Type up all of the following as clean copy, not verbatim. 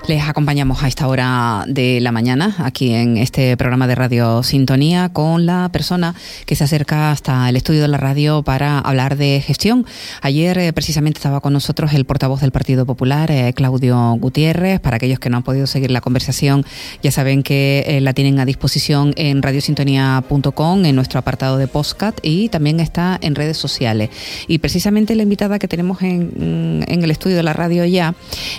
Les acompañamos a esta hora de la mañana aquí en este programa de Radio Sintonía con la persona que se acerca hasta el estudio de la radio para hablar de gestión. Ayer precisamente estaba con nosotros el portavoz del Partido Popular, Claudio Gutiérrez. Para aquellos que no han podido seguir la conversación, ya saben que la tienen a disposición en radiosintonía.com, en nuestro apartado de podcast, y también está en redes sociales. Y precisamente la invitada que tenemos en el estudio de la radio ya,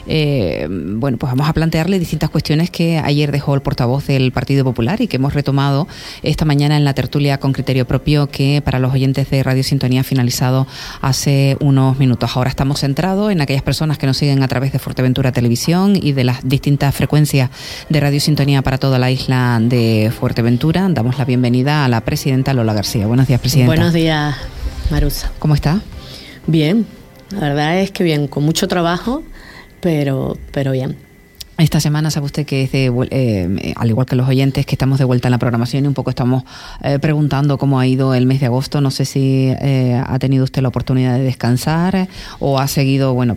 bueno, pues vamos a plantearle distintas cuestiones que ayer dejó el portavoz del Partido Popular y que hemos retomado esta mañana en la tertulia con criterio propio que para los oyentes de Radio Sintonía ha finalizado hace unos minutos. Ahora estamos centrados en aquellas personas que nos siguen a través de Fuerteventura Televisión y de las distintas frecuencias de Radio Sintonía para toda la isla de Fuerteventura. Damos la bienvenida a la presidenta Lola García. Buenos días, presidenta. Buenos días, Marusa. ¿Cómo está? Bien, la verdad es que bien, con mucho trabajo, pero bien. Esta semana sabe usted que es al igual que los oyentes, que estamos de vuelta en la programación y un poco estamos preguntando cómo ha ido el mes de agosto. No sé si ha tenido usted la oportunidad de descansar o ha seguido, bueno,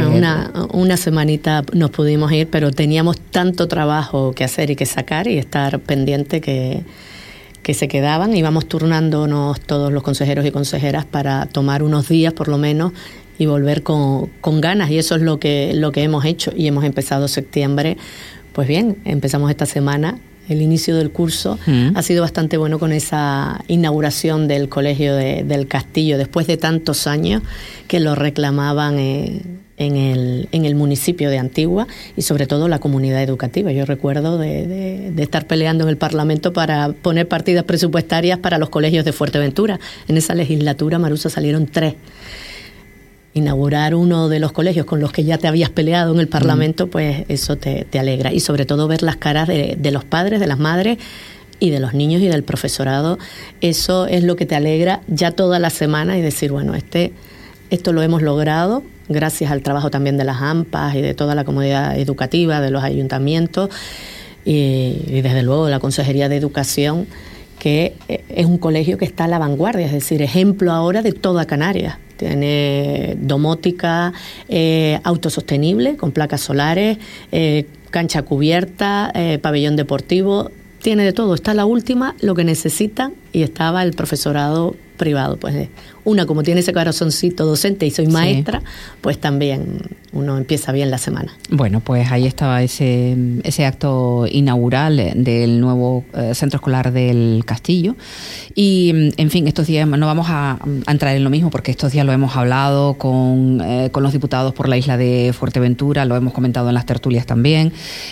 una semanita nos pudimos ir, pero teníamos tanto trabajo que hacer y que sacar y estar pendiente que se quedaban. Íbamos turnándonos todos los consejeros y consejeras para tomar unos días por lo menos y volver con ganas, y eso es lo que hemos hecho, y hemos empezado septiembre, pues bien, empezamos esta semana, el inicio del curso ha sido bastante bueno con esa inauguración del colegio del Castillo, después de tantos años que lo reclamaban en el municipio de Antigua y sobre todo la comunidad educativa. Yo recuerdo de estar peleando en el Parlamento para poner partidas presupuestarias para los colegios de Fuerteventura. En esa legislatura, Marusa, salieron 3. Inaugurar uno de los colegios con los que ya te habías peleado en el Parlamento, pues eso te alegra. Y sobre todo ver las caras de los padres, de las madres y de los niños y del profesorado. Eso es lo que te alegra ya toda la semana y decir, bueno, esto lo hemos logrado gracias al trabajo también de las AMPAs y de toda la comunidad educativa, de los ayuntamientos y desde luego de la Consejería de Educación, que es un colegio que está a la vanguardia, es decir, ejemplo ahora de toda Canarias. Tiene domótica autosostenible con placas solares, cancha cubierta, pabellón deportivo, tiene de todo. Está la última, lo que necesitan, y estaba el profesorado privado. Pues una, como tiene ese corazoncito docente y soy maestra, pues también uno empieza bien la semana. Bueno, pues ahí estaba ese acto inaugural del nuevo centro escolar del Castillo. Y, en fin, estos días no vamos a entrar en lo mismo porque estos días lo hemos hablado con los diputados por la isla de Fuerteventura, lo hemos comentado en las tertulias también,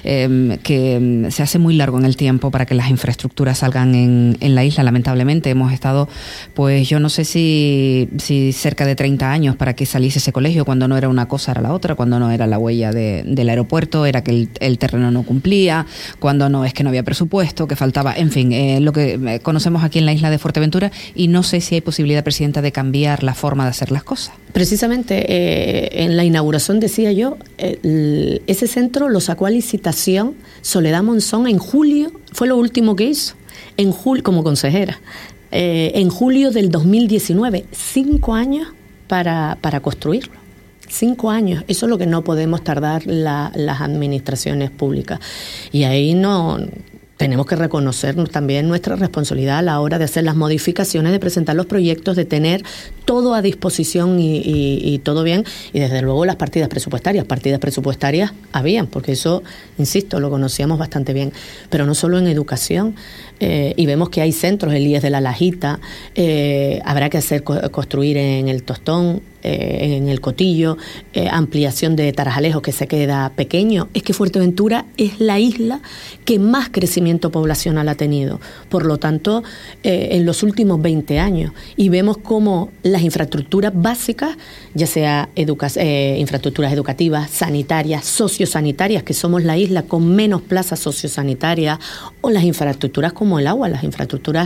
que se hace muy largo en el tiempo para que las infraestructuras salgan en la isla. Lamentablemente hemos estado, pues yo no sé si cerca de 30 años para que saliese ese colegio, cuando no era una cosa era la otra, cuando no era la huella del aeropuerto, era que el terreno no cumplía, cuando no es que no había presupuesto, que faltaba, en fin, lo que conocemos aquí en la isla de Fuerteventura, y no sé si hay posibilidad, presidenta, de cambiar la forma de hacer las cosas. Precisamente en la inauguración decía yo, ese centro lo sacó a licitación Soledad Monzón en julio, fue lo último que hizo, en julio como consejera. En julio del 2019, 5 años para construirlo. 5 años, eso es lo que no podemos tardar las administraciones públicas. Y ahí tenemos que reconocer también nuestra responsabilidad a la hora de hacer las modificaciones, de presentar los proyectos, de tener todo a disposición y todo bien. Y desde luego las partidas presupuestarias habían, porque eso, insisto, lo conocíamos bastante bien. Pero no solo en educación, y vemos que hay centros, el IES de la Lajita, habrá que construir en el Tostón, en el Cotillo, ampliación de Tarajalejo, que se queda pequeño. Es que Fuerteventura es la isla que más crecimiento poblacional ha tenido, por lo tanto, en los últimos 20 años, y vemos cómo las infraestructuras básicas, ya sea infraestructuras educativas, sanitarias, sociosanitarias, que somos la isla con menos plazas sociosanitarias, o las infraestructuras como el agua, las infraestructuras,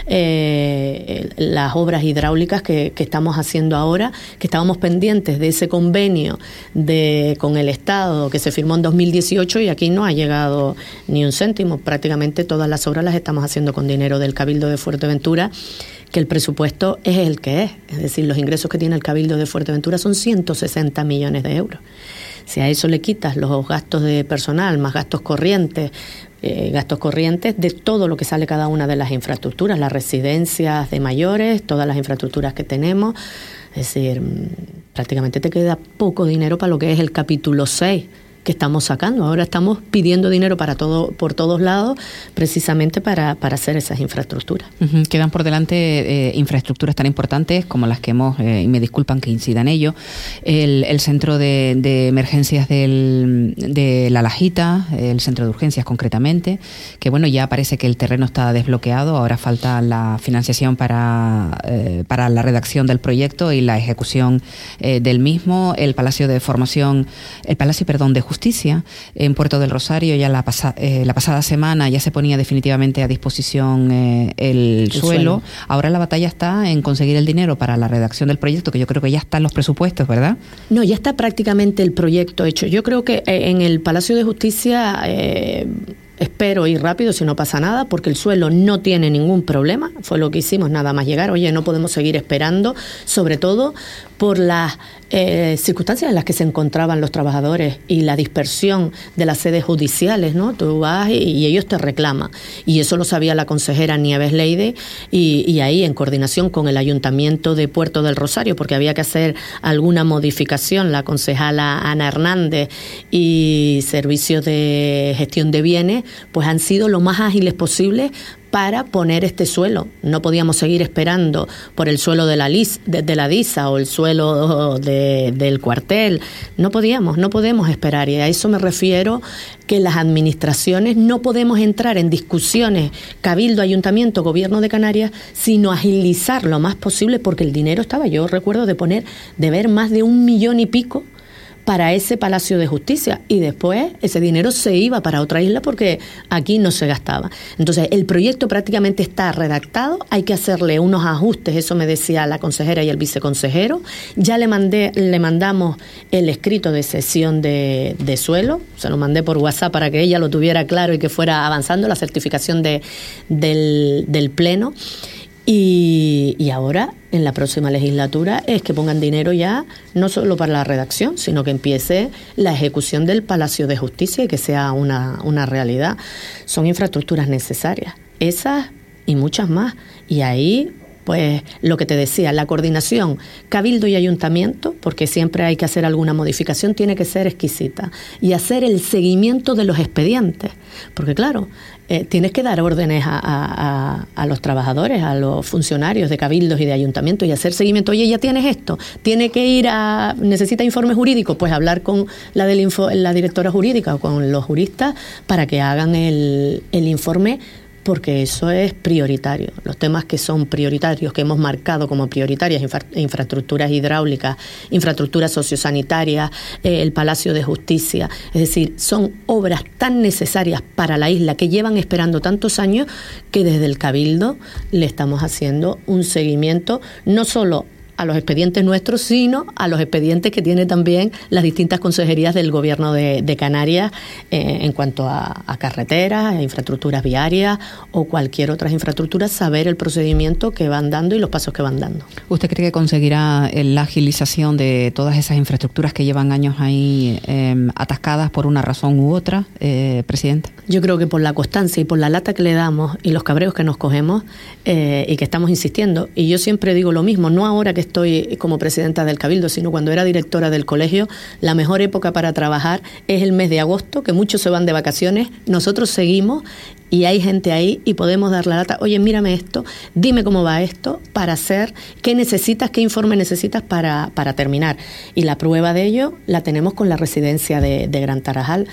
las obras hidráulicas que estamos haciendo ahora, que estábamos pendientes de ese convenio con el Estado que se firmó en 2018 y aquí no ha llegado ni un céntimo. Prácticamente todas las obras las estamos haciendo con dinero del Cabildo de Fuerteventura, que el presupuesto es el que es decir, los ingresos que tiene el Cabildo de Fuerteventura son 160 millones de euros. Si a eso le quitas los gastos de personal, más gastos corrientes de todo lo que sale cada una de las infraestructuras, las residencias de mayores, todas las infraestructuras que tenemos, es decir, prácticamente te queda poco dinero para lo que es el capítulo 6 que estamos sacando. Ahora estamos pidiendo dinero para por todos lados, precisamente para hacer esas infraestructuras. Quedan por delante infraestructuras tan importantes como las que hemos, y me disculpan que incida en ello, el centro de emergencias de La Lajita, el centro de urgencias concretamente, que bueno, ya parece que el terreno está desbloqueado, ahora falta la financiación para la redacción del proyecto y la ejecución del mismo. El Palacio de Justicia en Puerto del Rosario, ya la pasada semana ya se ponía definitivamente a disposición el suelo. Ahora la batalla está en conseguir el dinero para la redacción del proyecto, que yo creo que ya están los presupuestos, ¿verdad? No, ya está prácticamente el proyecto hecho. Yo creo que en el Palacio de Justicia espero ir rápido si no pasa nada, porque el suelo no tiene ningún problema. Fue lo que hicimos, nada más llegar. Oye, no podemos seguir esperando, sobre todo por las circunstancias en las que se encontraban los trabajadores y la dispersión de las sedes judiciales, ¿no? Tú vas y ellos te reclaman. Y eso lo sabía la consejera Nieves Leide, y ahí, en coordinación con el Ayuntamiento de Puerto del Rosario, porque había que hacer alguna modificación, la concejala Ana Hernández y Servicios de Gestión de Bienes, pues han sido lo más ágiles posible para poner este suelo. No podíamos seguir esperando por el suelo de la DISA o el suelo del cuartel. No podemos esperar. Y a eso me refiero, que las administraciones no podemos entrar en discusiones, Cabildo, Ayuntamiento, Gobierno de Canarias, sino agilizar lo más posible, porque el dinero estaba, yo recuerdo de ver más de 1 millón y pico para ese Palacio de Justicia, y después ese dinero se iba para otra isla porque aquí no se gastaba. Entonces el proyecto prácticamente está redactado, hay que hacerle unos ajustes, eso me decía la consejera y el viceconsejero. Ya le mandamos el escrito de cesión de suelo, se lo mandé por WhatsApp para que ella lo tuviera claro y que fuera avanzando la certificación del Pleno. Y ahora, en la próxima legislatura, es que pongan dinero ya, no solo para la redacción, sino que empiece la ejecución del Palacio de Justicia y que sea una realidad. Son infraestructuras necesarias, esas y muchas más. Y ahí, pues, lo que te decía, la coordinación Cabildo y Ayuntamiento, porque siempre hay que hacer alguna modificación, tiene que ser exquisita. Y hacer el seguimiento de los expedientes, porque claro, tienes que dar órdenes a los trabajadores, a los funcionarios de cabildos y de ayuntamientos, y hacer seguimiento. Oye, ya tienes esto, tiene que ir necesita informe jurídico, pues hablar con la directora jurídica o con los juristas para que hagan el informe, porque eso es prioritario. Los temas que son prioritarios, que hemos marcado como prioritarias, infraestructuras hidráulicas, infraestructuras sociosanitarias, el Palacio de Justicia, es decir, son obras tan necesarias para la isla que llevan esperando tantos años, que desde el Cabildo le estamos haciendo un seguimiento, no solo a los expedientes nuestros, sino a los expedientes que tiene también las distintas consejerías del Gobierno de Canarias en cuanto a carreteras, a infraestructuras viarias o cualquier otra infraestructura, saber el procedimiento que van dando y los pasos que van dando. ¿Usted cree que conseguirá la agilización de todas esas infraestructuras que llevan años ahí atascadas por una razón u otra, Presidenta? Yo creo que por la constancia y por la lata que le damos y los cabreos que nos cogemos y que estamos insistiendo, y yo siempre digo lo mismo, no ahora que estoy como presidenta del Cabildo, sino cuando era directora del colegio, la mejor época para trabajar es el mes de agosto, que muchos se van de vacaciones, nosotros seguimos y hay gente ahí y podemos dar la lata. Oye, mírame esto, dime cómo va esto, para hacer, qué necesitas, qué informe necesitas para terminar. Y la prueba de ello la tenemos con la residencia de Gran Tarajal.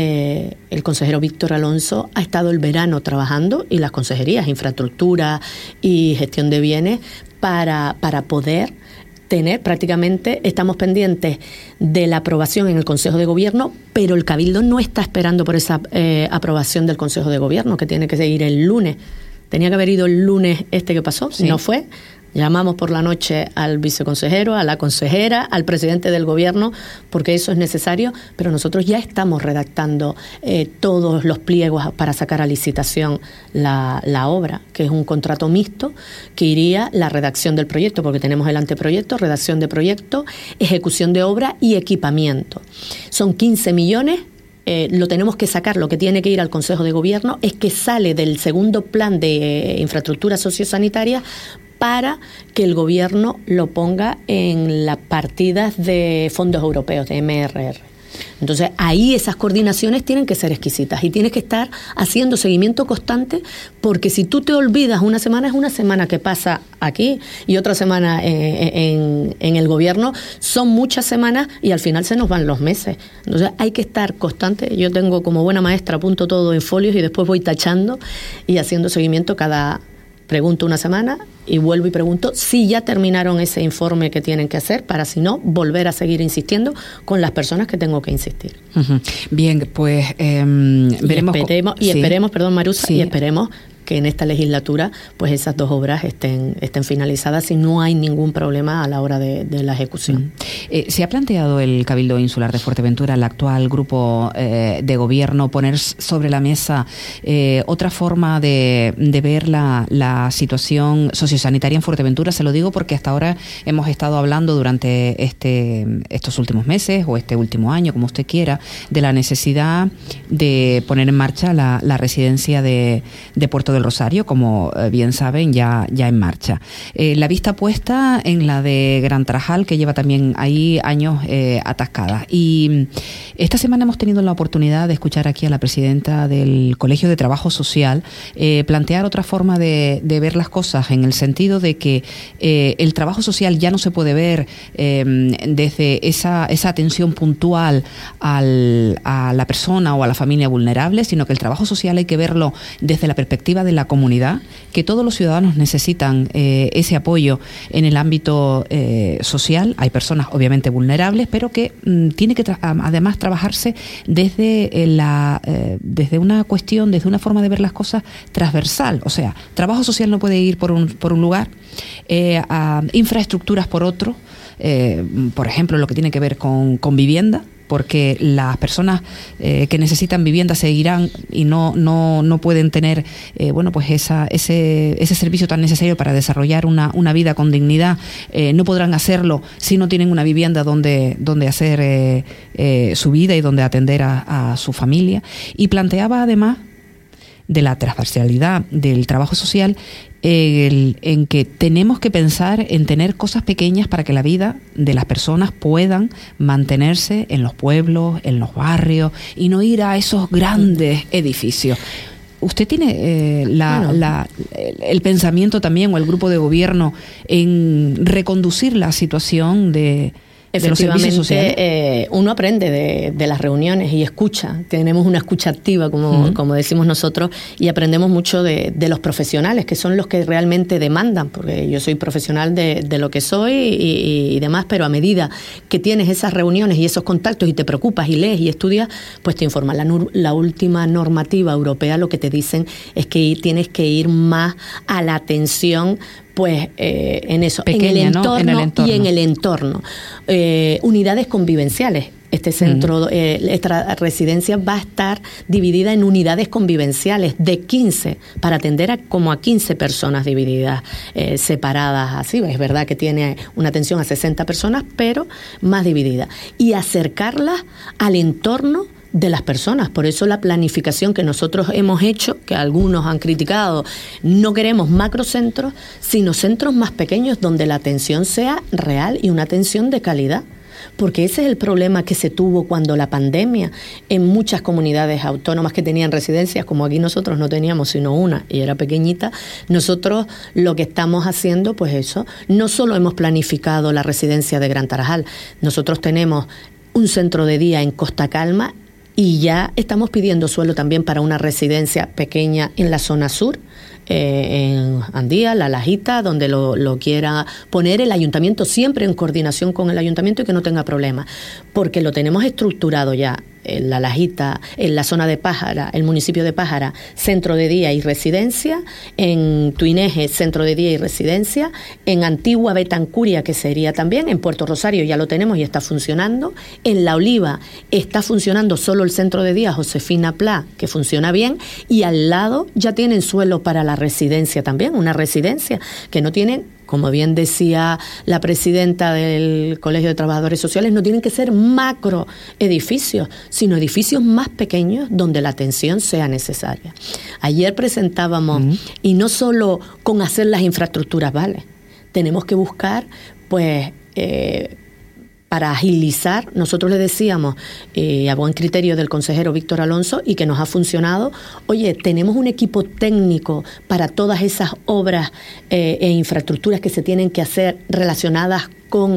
El consejero Víctor Alonso ha estado el verano trabajando, y las consejerías, infraestructura y gestión de bienes, para poder tener, prácticamente estamos pendientes de la aprobación en el Consejo de Gobierno, pero el Cabildo no está esperando por esa aprobación del Consejo de Gobierno, que tiene que seguir el lunes. Tenía que haber ido el lunes que pasó, sí. No fue. Llamamos por la noche al viceconsejero, a la consejera, al presidente del gobierno, porque eso es necesario, pero nosotros ya estamos redactando todos los pliegos para sacar a licitación la obra, que es un contrato mixto que iría la redacción del proyecto, porque tenemos el anteproyecto, redacción de proyecto, ejecución de obra y equipamiento. Son 15 millones. Lo tenemos que sacar, lo que tiene que ir al Consejo de Gobierno es que sale del segundo plan de infraestructura sociosanitaria para que el Gobierno lo ponga en las partidas de fondos europeos, de MRR. Entonces, ahí esas coordinaciones tienen que ser exquisitas y tienes que estar haciendo seguimiento constante, porque si tú te olvidas una semana, es una semana que pasa aquí y otra semana en el gobierno, son muchas semanas y al final se nos van los meses. Entonces, hay que estar constante. Yo tengo, como buena maestra, apunto todo en folios y después voy tachando y haciendo seguimiento pregunto una semana y vuelvo y pregunto si ya terminaron ese informe que tienen que hacer, para si no, volver a seguir insistiendo con las personas que tengo que insistir. Uh-huh. Bien, pues veremos. Esperemos, perdón, Marusa, sí. Y esperemos que en esta legislatura pues esas dos obras estén finalizadas y no hay ningún problema a la hora de la ejecución. ¿Se ha planteado el Cabildo Insular de Fuerteventura, el actual grupo de gobierno, poner sobre la mesa otra forma de ver la situación sociosanitaria en Fuerteventura? Se lo digo porque hasta ahora hemos estado hablando durante estos últimos meses o este último año, como usted quiera, de la necesidad de poner en marcha la residencia de Puerto del Rosario, como bien saben, ya en marcha. La vista puesta en la de Gran Tarajal, que lleva también ahí años atascada. Y esta semana hemos tenido la oportunidad de escuchar aquí a la presidenta del Colegio de Trabajo Social plantear otra forma de ver las cosas, en el sentido de que el trabajo social ya no se puede ver desde esa atención puntual a la persona o a la familia vulnerable, sino que el trabajo social hay que verlo desde la perspectiva de la comunidad, que todos los ciudadanos necesitan ese apoyo en el ámbito social. Hay personas obviamente vulnerables, pero que tiene que además trabajarse desde una cuestión, desde una forma de ver las cosas transversal. O sea, trabajo social no puede ir por un lugar, a infraestructuras por otro, por ejemplo, lo que tiene que ver con vivienda, porque las personas que necesitan vivienda se irán y no pueden tener pues ese servicio tan necesario para desarrollar una vida con dignidad. No podrán hacerlo si no tienen una vivienda donde hacer su vida y donde atender a su familia. Y planteaba además de la transversalidad del trabajo social, en que tenemos que pensar en tener cosas pequeñas para que la vida de las personas puedan mantenerse en los pueblos, en los barrios, y no ir a esos grandes edificios. ¿Usted tiene el pensamiento también, o el grupo de gobierno, en reconducir la situación de los servicios sociales? Uno aprende de las reuniones y escucha. Tenemos una escucha activa, como decimos nosotros, y aprendemos mucho de los profesionales, que son los que realmente demandan, porque yo soy profesional de lo que soy y demás, pero a medida que tienes esas reuniones y esos contactos y te preocupas y lees y estudias, pues te informan. La última normativa europea lo que te dicen es que tienes que ir más a la atención, pues en eso, pequeña, en el entorno, ¿no? En el entorno. Y en el entorno. Unidades convivenciales. Este centro, esta residencia va a estar dividida en unidades convivenciales de 15, para atender a 15 personas divididas, separadas así. Es verdad que tiene una atención a 60 personas, pero más dividida. Y acercarlas al entorno de las personas. Por eso la planificación que nosotros hemos hecho, que algunos han criticado, no queremos macrocentros, sino centros más pequeños donde la atención sea real y una atención de calidad. Porque ese es el problema que se tuvo cuando la pandemia, en muchas comunidades autónomas que tenían residencias, como aquí nosotros no teníamos sino una y era pequeñita. Nosotros lo que estamos haciendo, pues eso, no solo hemos planificado la residencia de Gran Tarajal, nosotros tenemos un centro de día en Costa Calma y ya estamos pidiendo suelo también para una residencia pequeña en la zona sur, en Andía, La Lajita, donde lo quiera poner el ayuntamiento, siempre en coordinación con el ayuntamiento y que no tenga problemas, porque lo tenemos estructurado ya. La Lajita, en la zona de Pájara, el municipio de Pájara, centro de día y residencia, en Tuineje, centro de día y residencia, en Antigua Betancuria, que sería también, en Puerto Rosario ya lo tenemos y está funcionando, en La Oliva está funcionando solo el centro de día Josefina Pla, que funciona bien, y al lado ya tienen suelo para la residencia también, una residencia que no tienen, como bien decía la presidenta del Colegio de Trabajadores Sociales, no tienen que ser macro edificios, sino edificios más pequeños donde la atención sea necesaria. Ayer presentábamos, y no solo con hacer las infraestructuras, vale, tenemos que buscar, pues, para agilizar, nosotros le decíamos, a buen criterio del consejero Víctor Alonso, y que nos ha funcionado, oye, tenemos un equipo técnico para todas esas obras e infraestructuras que se tienen que hacer relacionadas con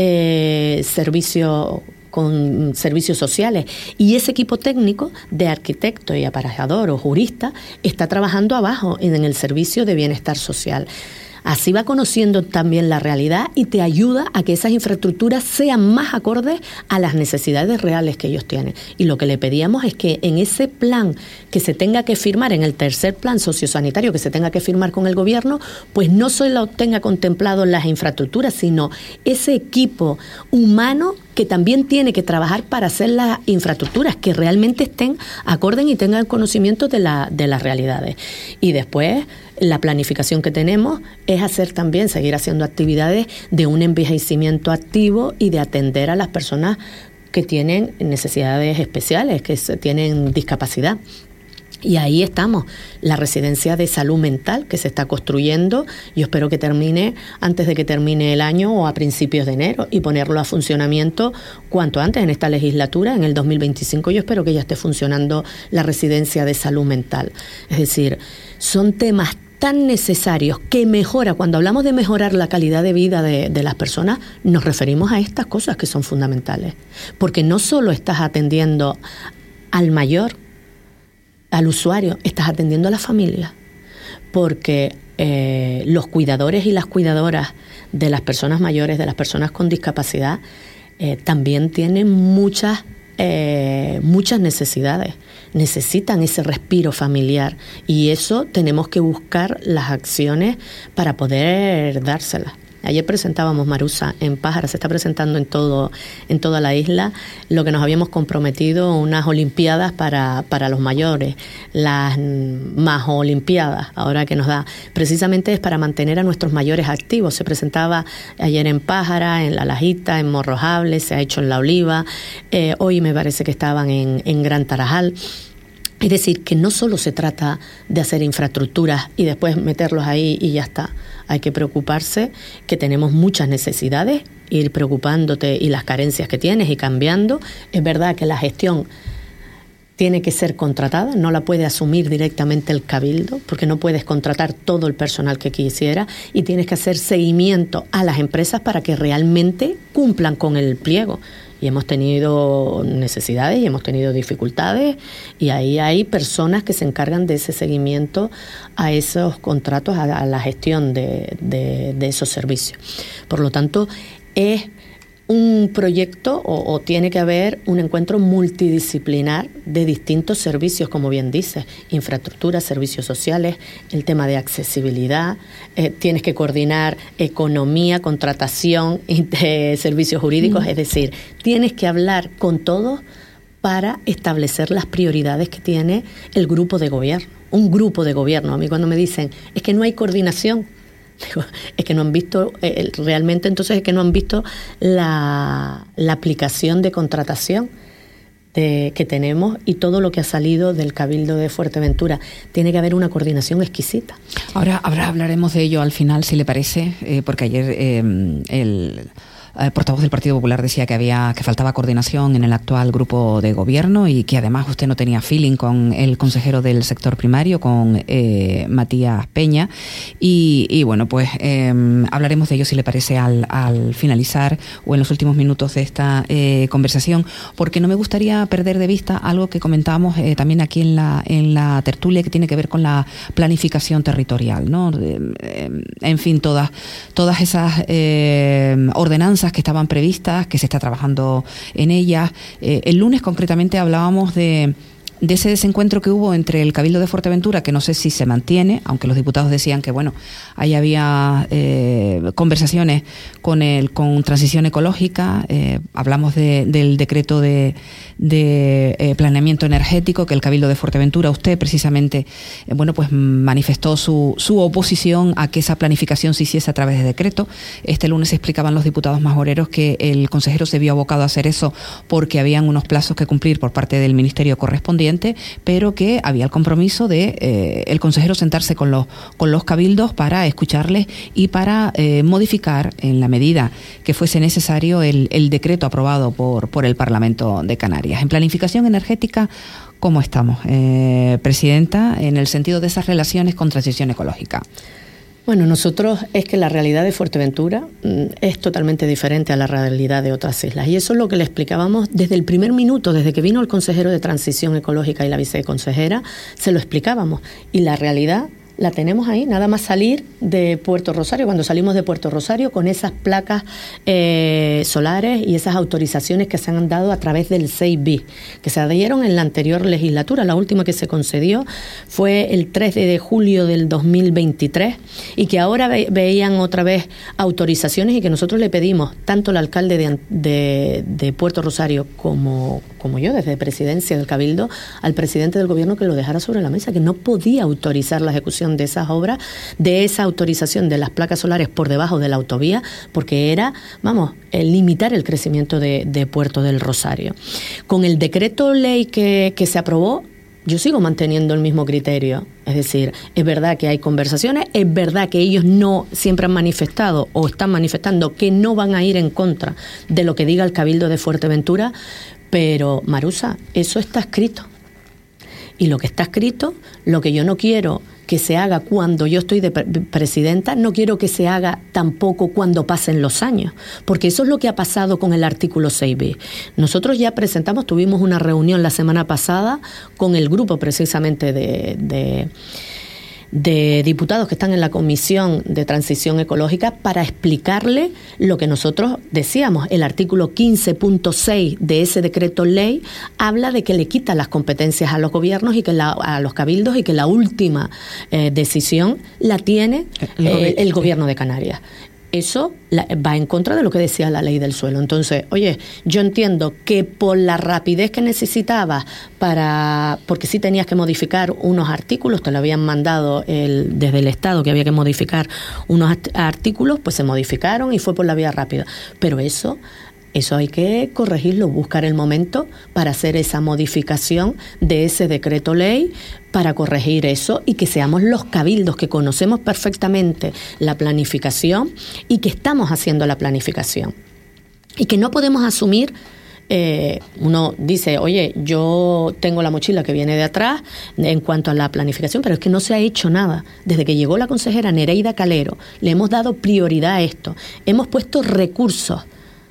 servicios sociales, y ese equipo técnico de arquitecto y aparejador o jurista está trabajando abajo en el servicio de bienestar social. Así va conociendo también la realidad y te ayuda a que esas infraestructuras sean más acordes a las necesidades reales que ellos tienen. Y lo que le pedíamos es que en ese plan que se tenga que firmar, en el tercer plan sociosanitario que se tenga que firmar con el gobierno, pues no solo tenga contemplado las infraestructuras, sino ese equipo humano que también tiene que trabajar para hacer las infraestructuras que realmente estén acordes y tengan conocimiento de las realidades. Y después, la planificación que tenemos es hacer también, seguir haciendo actividades de un envejecimiento activo y de atender a las personas que tienen necesidades especiales, que tienen discapacidad. Y ahí estamos, la residencia de salud mental que se está construyendo. Yo espero que termine antes de que termine el año o a principios de enero, y ponerlo a funcionamiento cuanto antes en esta legislatura. En el 2025 yo espero que ya esté funcionando la residencia de salud mental. Es decir, son temas tan necesarios que mejora, cuando hablamos de mejorar la calidad de vida de las personas, nos referimos a estas cosas que son fundamentales. Porque no solo estás atendiendo al mayor, al usuario, estás atendiendo a la familia, porque los cuidadores y las cuidadoras de las personas mayores, de las personas con discapacidad, también tienen muchas necesidades, necesitan ese respiro familiar, y eso tenemos que buscar las acciones para poder dárselas. Ayer presentábamos, Marusa, en Pájara, se está presentando en toda la isla, lo que nos habíamos comprometido, unas olimpiadas para los mayores, las más olimpiadas, ahora que nos da, precisamente es para mantener a nuestros mayores activos. Se presentaba ayer en Pájara, en La Lajita, en Morrojable, se ha hecho en La Oliva, hoy me parece que estaban en Gran Tarajal. Es decir, que no solo se trata de hacer infraestructuras y después meterlos ahí y ya está. Hay que preocuparse, que tenemos muchas necesidades, ir preocupándote y las carencias que tienes y cambiando. Es verdad que la gestión tiene que ser contratada, no la puede asumir directamente el Cabildo, porque no puedes contratar todo el personal que quisiera, y tienes que hacer seguimiento a las empresas para que realmente cumplan con el pliego. Y hemos tenido necesidades y hemos tenido dificultades, y ahí hay personas que se encargan de ese seguimiento a esos contratos, a la gestión de esos servicios. Por lo tanto, es un proyecto o tiene que haber un encuentro multidisciplinar de distintos servicios, como bien dices, infraestructura, servicios sociales, el tema de accesibilidad, tienes que coordinar economía, contratación, servicios jurídicos, es decir, tienes que hablar con todos para establecer las prioridades que tiene el grupo de gobierno. Un grupo de gobierno, a mí cuando me dicen, es que no hay coordinación, digo, es que no han visto, realmente entonces es que no han visto la aplicación de contratación que tenemos y todo lo que ha salido del Cabildo de Fuerteventura. Tiene que haber una coordinación exquisita. Ahora hablaremos de ello al final, si le parece, porque ayer el portavoz del Partido Popular decía que faltaba coordinación en el actual grupo de gobierno, y que además usted no tenía feeling con el consejero del sector primario, con Matías Peña, y bueno, pues hablaremos de ello, si le parece, al finalizar o en los últimos minutos de esta conversación, porque no me gustaría perder de vista algo que comentábamos también aquí en la tertulia, que tiene que ver con la planificación territorial, ¿no? En fin, todas esas ordenanzas ordenanzas que estaban previstas, que se está trabajando en ellas. El lunes concretamente hablábamos de ese desencuentro que hubo entre el Cabildo de Fuerteventura, que no sé si se mantiene, aunque los diputados decían que, bueno, ahí había conversaciones con Transición Ecológica. Hablamos del decreto de planeamiento energético, que el Cabildo de Fuerteventura, usted precisamente, bueno, pues manifestó su oposición a que esa planificación se hiciese a través de decreto. Este lunes explicaban los diputados majoreros que el consejero se vio abocado a hacer eso porque habían unos plazos que cumplir por parte del ministerio correspondiente, pero que había el compromiso de el consejero sentarse con los cabildos para escucharles y para modificar en la medida que fuese necesario el decreto aprobado por el Parlamento de Canarias. En planificación energética, ¿cómo estamos, Presidenta, en el sentido de esas relaciones con transición ecológica? Bueno, nosotros es que la realidad de Fuerteventura es totalmente diferente a la realidad de otras islas. Y eso es lo que le explicábamos desde el primer minuto, desde que vino el consejero de Transición Ecológica y la viceconsejera, se lo explicábamos. Y la realidad la tenemos ahí, nada más salir de Puerto Rosario, cuando salimos de Puerto Rosario, con esas placas solares y esas autorizaciones que se han dado a través del 6B, que se dieron en la anterior legislatura. La última que se concedió fue el 3 de julio del 2023 y que ahora veían otra vez autorizaciones y que nosotros le pedimos, tanto el alcalde de Puerto Rosario como yo, desde presidencia del Cabildo, al presidente del gobierno que lo dejara sobre la mesa, que no podía autorizar la ejecución de esas obras, de esa autorización de las placas solares por debajo de la autovía, porque era, limitar el crecimiento de Puerto del Rosario. Con el decreto ley que se aprobó, yo sigo manteniendo el mismo criterio. Es decir, es verdad que hay conversaciones, es verdad que ellos no siempre han manifestado o están manifestando que no van a ir en contra de lo que diga el Cabildo de Fuerteventura, pero, Marusa, eso está escrito. Y lo que está escrito, lo que yo no quiero que se haga cuando yo estoy de presidenta, no quiero que se haga tampoco cuando pasen los años, porque eso es lo que ha pasado con el artículo 6B. Nosotros ya tuvimos una reunión la semana pasada con el grupo precisamente de diputados que están en la Comisión de Transición Ecológica para explicarle lo que nosotros decíamos. El artículo 15.6 de ese decreto ley habla de que le quita las competencias a los gobiernos y que a los cabildos, y que la última decisión la tiene el gobierno de Canarias. Eso va en contra de lo que decía la ley del suelo. Entonces, oye, yo entiendo que por la rapidez que necesitabas porque sí tenías que modificar unos artículos, te lo habían mandado desde el Estado que había que modificar unos artículos, pues se modificaron y fue por la vía rápida. Pero eso hay que corregirlo, buscar el momento para hacer esa modificación de ese decreto ley, para corregir eso y que seamos los cabildos que conocemos perfectamente la planificación y que estamos haciendo la planificación. Y que no podemos asumir, uno dice, oye, yo tengo la mochila que viene de atrás en cuanto a la planificación, pero es que no se ha hecho nada. Desde que llegó la consejera Nereida Calero, le hemos dado prioridad a esto. Hemos puesto recursos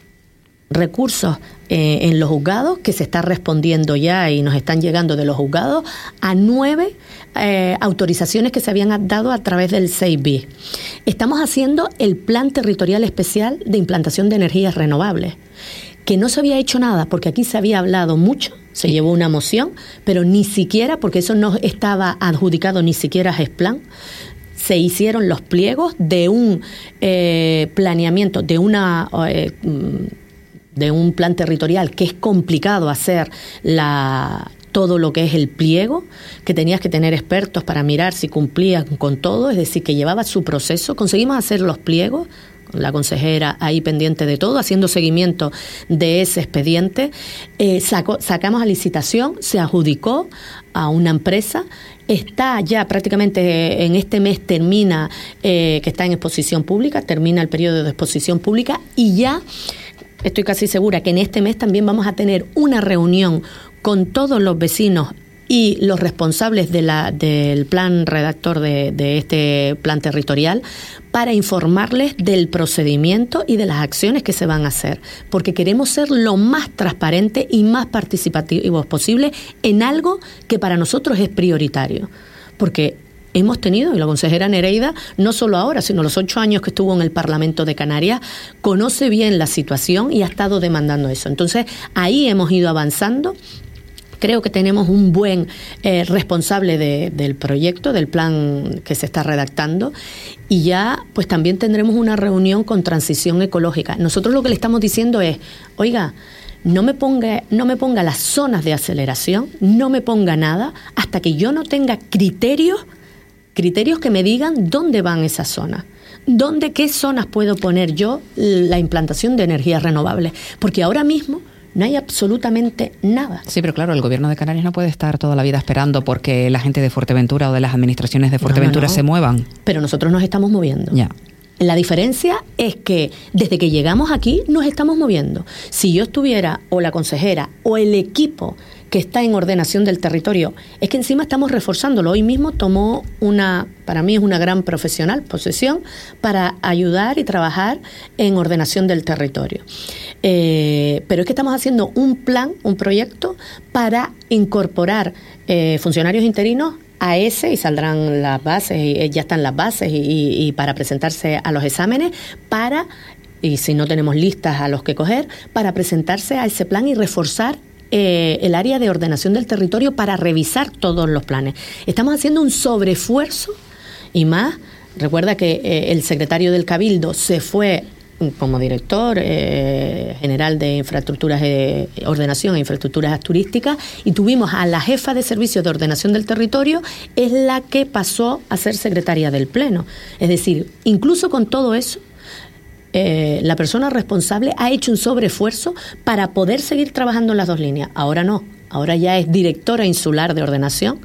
en los juzgados, que se está respondiendo ya y nos están llegando de los juzgados a 9 autorizaciones que se habían dado a través del 6B. Estamos haciendo el Plan Territorial Especial de Implantación de Energías Renovables, que no se había hecho nada, porque aquí se había hablado mucho, se llevó una moción, pero ni siquiera, porque eso no estaba adjudicado ni siquiera a GESPLAN, se hicieron los pliegos de un planeamiento, de un plan territorial, que es complicado hacer todo lo que es el pliego, que tenías que tener expertos para mirar si cumplían con todo, es decir, que llevaba su proceso. Conseguimos hacer los pliegos, la consejera ahí pendiente de todo, haciendo seguimiento de ese expediente. Sacamos a licitación, se adjudicó a una empresa, está ya prácticamente en este mes termina, que está en exposición pública, termina el periodo de exposición pública, y ya estoy casi segura que en este mes también vamos a tener una reunión con todos los vecinos y los responsables del plan redactor de este plan territorial, para informarles del procedimiento y de las acciones que se van a hacer, porque queremos ser lo más transparentes y más participativos posible en algo que para nosotros es prioritario, porque hemos tenido, y la consejera Nereida, no solo ahora, sino los 8 años que estuvo en el Parlamento de Canarias, conoce bien la situación y ha estado demandando eso. Entonces, ahí hemos ido avanzando. Creo que tenemos un buen responsable del proyecto, del plan que se está redactando, y ya pues también tendremos una reunión con Transición Ecológica. Nosotros lo que le estamos diciendo es, oiga, no me ponga las zonas de aceleración, no me ponga nada hasta que yo no tenga criterios que me digan dónde van esas zonas. ¿Qué zonas puedo poner yo la implantación de energías renovables? Porque ahora mismo no hay absolutamente nada. Sí, pero claro, el gobierno de Canarias no puede estar toda la vida esperando porque la gente de Fuerteventura o de las administraciones de Fuerteventura se muevan. Pero nosotros nos estamos moviendo. Ya. La diferencia es que desde que llegamos aquí nos estamos moviendo. Si yo estuviera, o la consejera, o el equipo que está en ordenación del territorio, es que encima estamos reforzándolo. Hoy mismo tomó para mí es una gran profesional, posesión, para ayudar y trabajar en ordenación del territorio. Pero es que estamos haciendo un proyecto para incorporar funcionarios interinos a ese, y saldrán las bases, y ya están las bases, y para presentarse a los exámenes, y si no tenemos listas a los que coger, para presentarse a ese plan y reforzar el área de ordenación del territorio para revisar todos los planes. Estamos haciendo un sobreesfuerzo, y más, recuerda que el secretario del Cabildo se fue como director general de infraestructuras, ordenación e infraestructuras turísticas, y tuvimos a la jefa de servicios de ordenación del territorio, es la que pasó a ser secretaria del Pleno. Es decir, incluso con todo eso, la persona responsable ha hecho un sobreesfuerzo para poder seguir trabajando en las dos líneas. Ahora no, ahora ya es directora insular de ordenación.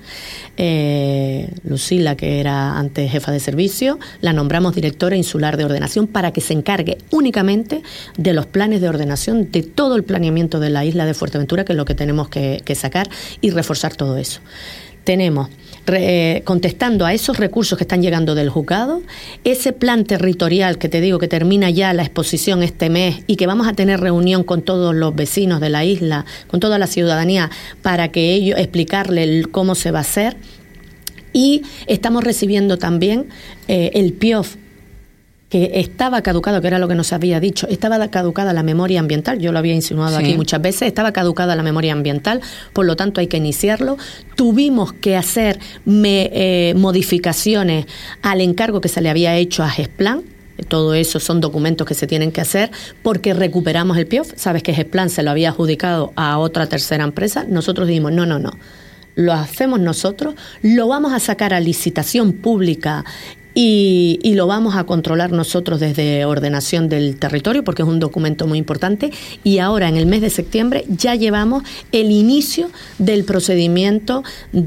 Lucila, que era antes jefa de servicio, la nombramos directora insular de ordenación para que se encargue únicamente de los planes de ordenación, de todo el planeamiento de la isla de Fuerteventura, que es lo que tenemos que sacar y reforzar todo eso. Tenemos, contestando a esos recursos que están llegando del juzgado, ese plan territorial que te digo que termina ya la exposición este mes, y que vamos a tener reunión con todos los vecinos de la isla, con toda la ciudadanía, para que ellos explicarle cómo se va a hacer. Y estamos recibiendo también el PIOF, que estaba caducado, que era lo que nos había dicho, estaba caducada la memoria ambiental, yo lo había insinuado aquí muchas veces, estaba caducada la memoria ambiental, por lo tanto hay que iniciarlo. Tuvimos que hacer modificaciones al encargo que se le había hecho a GESPLAN. Todo eso son documentos que se tienen que hacer porque recuperamos el PIOF. Sabes que GESPLAN se lo había adjudicado a otra tercera empresa. Nosotros dijimos, no, lo hacemos nosotros, lo vamos a sacar a licitación pública y lo vamos a controlar nosotros desde ordenación del territorio, porque es un documento muy importante. Y ahora, en el mes de septiembre, ya llevamos el inicio del procedimiento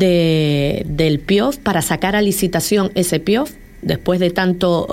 del PIOF para sacar a licitación ese PIOF, después de tanto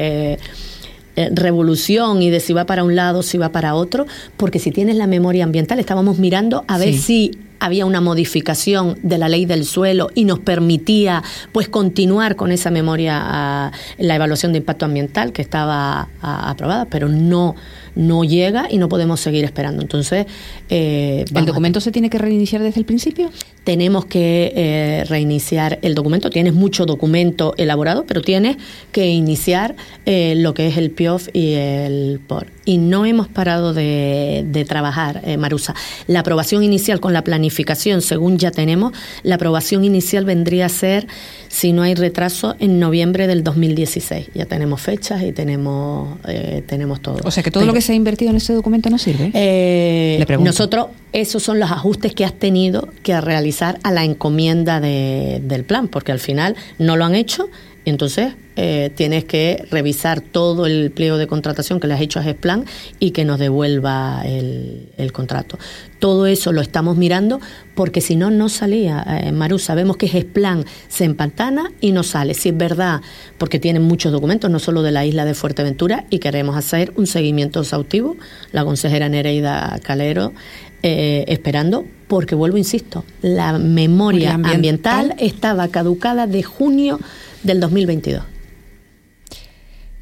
revolución y de si va para un lado, si va para otro, porque si tienes la memoria ambiental, estábamos mirando a ver si había una modificación de la ley del suelo y nos permitía pues continuar con esa memoria, la evaluación de impacto ambiental que estaba aprobada, pero no llega y no podemos seguir esperando. Entonces, ¿el documento se tiene que reiniciar desde el principio? Tenemos que reiniciar el documento. Tienes mucho documento elaborado, pero tienes que iniciar lo que es el PIOF y el POR. Y no hemos parado de trabajar, Marusa. La aprobación inicial con la planificación, según ya tenemos, la aprobación inicial vendría a ser, si no hay retraso, en noviembre del 2016. Ya tenemos fechas y tenemos todo. O sea que todo lo que se ha invertido en ese documento no sirve. Le pregunto. Nosotros, esos son los ajustes que has tenido que realizar a la encomienda del plan, porque al final no lo han hecho. Entonces, tienes que revisar todo el pliego de contratación que le has hecho a GESPLAN y que nos devuelva el contrato. Todo eso lo estamos mirando porque si no salía. Maru, sabemos que GESPLAN se empantana y no sale. Si es verdad, porque tienen muchos documentos, no solo de la isla de Fuerteventura, y queremos hacer un seguimiento exhaustivo. La consejera Nereida Calero esperando, porque vuelvo, insisto, la memoria ambiental estaba caducada de junio del 2022.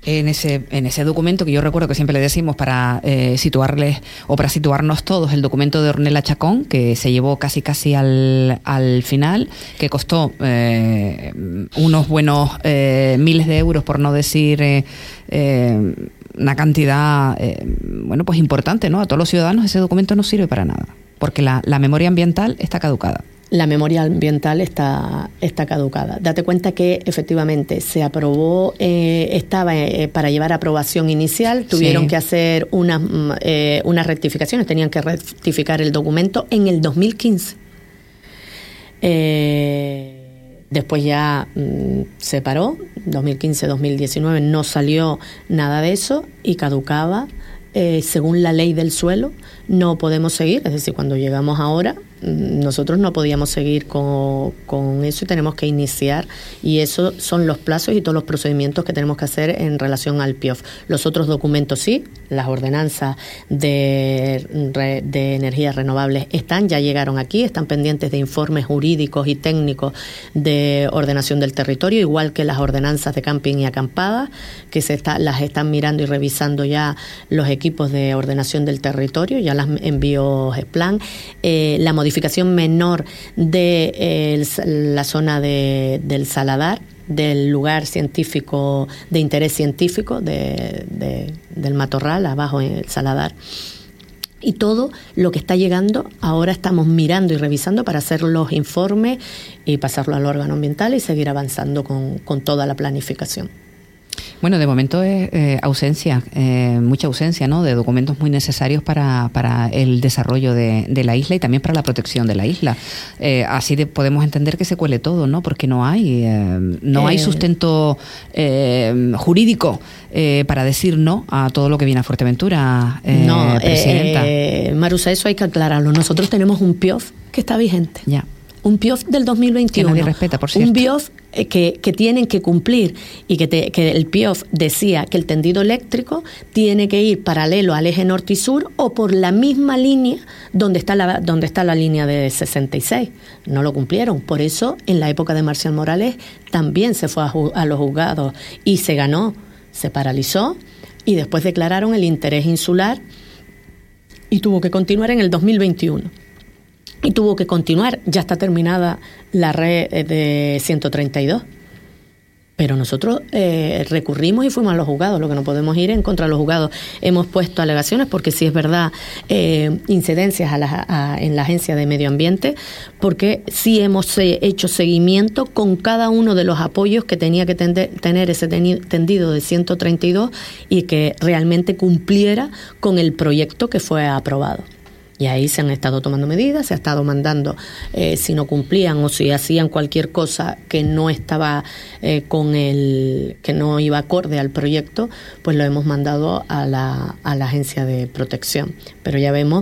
En ese documento que yo recuerdo que siempre le decimos para situarles o para situarnos todos, el documento de Ornella Chacón, que se llevó casi al final, que costó unos buenos miles de euros, por no decir una cantidad pues importante, ¿no? A todos los ciudadanos ese documento no sirve para nada, porque la memoria ambiental está caducada. La memoria ambiental está caducada. Date cuenta que efectivamente se aprobó, estaba para llevar a aprobación inicial, tuvieron que hacer unas rectificaciones, tenían que rectificar el documento en el 2015. Después ya se paró, 2015-2019 no salió nada de eso y caducaba. Según la ley del suelo no podemos seguir, es decir, cuando llegamos ahora nosotros no podíamos seguir con eso y tenemos que iniciar, y eso son los plazos y todos los procedimientos que tenemos que hacer en relación al PIOF. Los otros documentos sí, las ordenanzas de energías renovables ya llegaron aquí, están pendientes de informes jurídicos y técnicos de ordenación del territorio, igual que las ordenanzas de camping y acampada, que las están mirando y revisando ya los equipos de ordenación del territorio, ya las envió GESPLAN. La modificación menor de la zona del Saladar, del lugar científico de interés científico del matorral, abajo en el Saladar. Y todo lo que está llegando, ahora estamos mirando y revisando para hacer los informes y pasarlo al órgano ambiental y seguir avanzando con toda la planificación. Bueno, de momento es ausencia, mucha ausencia, ¿no?, de documentos muy necesarios para el desarrollo de la isla y también para la protección de la isla. Así podemos entender que se cuele todo, ¿no?, porque no hay sustento jurídico para decir no a todo lo que viene a Fuerteventura, presidenta. Marusa, eso hay que aclararlo. Nosotros tenemos un PIOF que está vigente. Ya. Un PIOF del 2021. Que nadie respeta, por cierto. Un PIOF que tienen que cumplir y que el PIOF decía que el tendido eléctrico tiene que ir paralelo al eje norte y sur o por la misma línea donde está la línea de 66. No lo cumplieron. Por eso, en la época de Marcial Morales, también se fue a los juzgados y se ganó. Se paralizó y después declararon el interés insular y tuvo que continuar en el 2021. Y tuvo que continuar, ya está terminada la red de 132. Pero nosotros recurrimos y fuimos a los juzgados, lo que no podemos ir en contra de los juzgados. Hemos puesto alegaciones porque sí es verdad, incidencias en la Agencia de Medio Ambiente, porque sí hemos hecho seguimiento con cada uno de los apoyos que tenía que tener ese tendido de 132 y que realmente cumpliera con el proyecto que fue aprobado. Y ahí se han estado tomando medidas, se ha estado mandando, si no cumplían o si hacían cualquier cosa que no estaba que no iba acorde al proyecto, pues lo hemos mandado a la Agencia de Protección. Pero ya vemos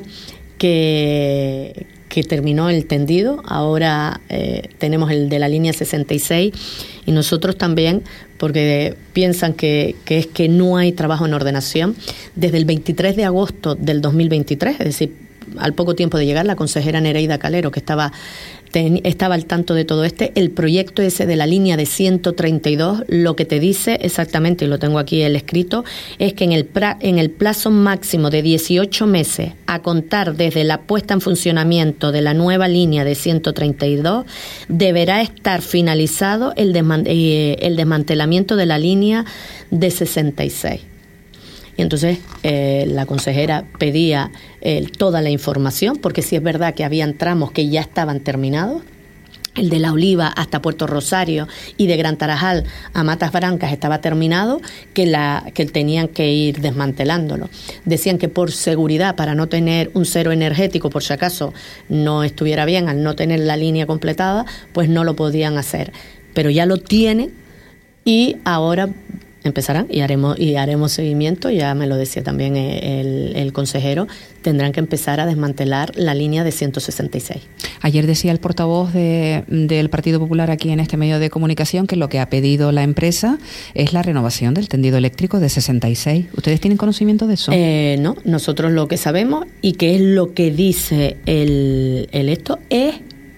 que terminó el tendido, ahora tenemos el de la línea 66 y nosotros también, porque piensan que es que no hay trabajo en ordenación, desde el 23 de agosto del 2023, es decir, al poco tiempo de llegar, la consejera Nereida Calero, que estaba al tanto de todo el proyecto ese de la línea de 132, lo que te dice exactamente, y lo tengo aquí el escrito, es que en el plazo máximo de 18 meses, a contar desde la puesta en funcionamiento de la nueva línea de 132, deberá estar finalizado el desmantelamiento de la línea de 66. Y entonces la consejera pedía toda la información, porque sí es verdad que habían tramos que ya estaban terminados. El de La Oliva hasta Puerto Rosario y de Gran Tarajal a Matas Barrancas estaba terminado, que tenían que ir desmantelándolo. Decían que por seguridad, para no tener un cero energético, por si acaso no estuviera bien, al no tener la línea completada, pues no lo podían hacer. Pero ya lo tienen y ahora empezarán y haremos seguimiento. Ya me lo decía también el consejero, tendrán que empezar a desmantelar la línea de 166. Ayer decía el portavoz del Partido Popular aquí en este medio de comunicación que lo que ha pedido la empresa es la renovación del tendido eléctrico de 66. ¿Ustedes tienen conocimiento de eso? No, nosotros lo que sabemos y que es lo que dice el esto es